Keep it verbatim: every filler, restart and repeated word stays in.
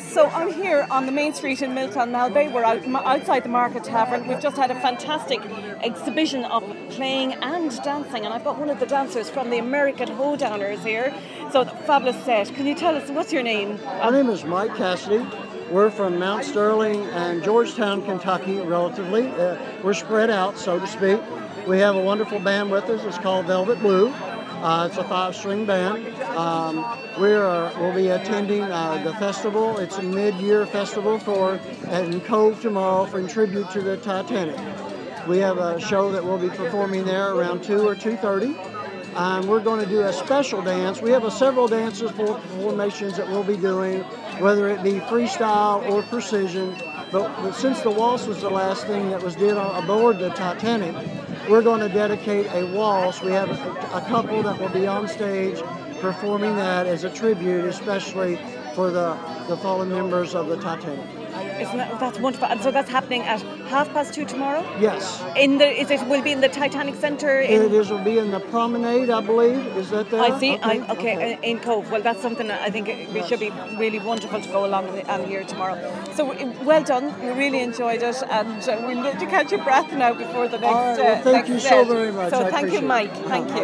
So I'm here on the main street in Miltown Malbay. We're out, outside the Market Tavern. We've just had a fantastic exhibition of playing and dancing, and I've got one of the dancers from the American Hoedowners here. So fabulous set. Can you tell us, what's your name? My name is Mike Cassidy. We're from Mount Sterling and Georgetown, Kentucky, relatively. Uh, we're spread out, so to speak. We have a wonderful band with us. It's called Velvet Blue. Uh, it's a five-string band. Um, we are, we'll be attending uh, the festival. It's a mid-year festival for in Cove tomorrow for in tribute to the Titanic. We have a show that we'll be performing there around two or two thirty. And we're going to do a special dance. We have a several dances for formations that we'll be doing, whether it be freestyle or precision. But, but since the waltz was the last thing that was did on, aboard the Titanic, we're going to dedicate a waltz. We have a, a couple that will be on stage performing that as a tribute, especially for the, the fallen members of the Titanic. Isn't that, that's wonderful. And so that's happening at half past two tomorrow? Yes. In the is it will be in the Titanic Centre? In... It is will be in the Promenade, I believe. Is that there? I see. Okay. I, okay, okay. In Cove. Well, that's something that I think it, yes. should be really wonderful to go along and hear tomorrow. So well done. We really enjoyed it, and uh, we'll need to catch your breath now before the next. All right, well, uh, thank next you set. so very much. So I thank you, appreciate Mike. it. Thank you.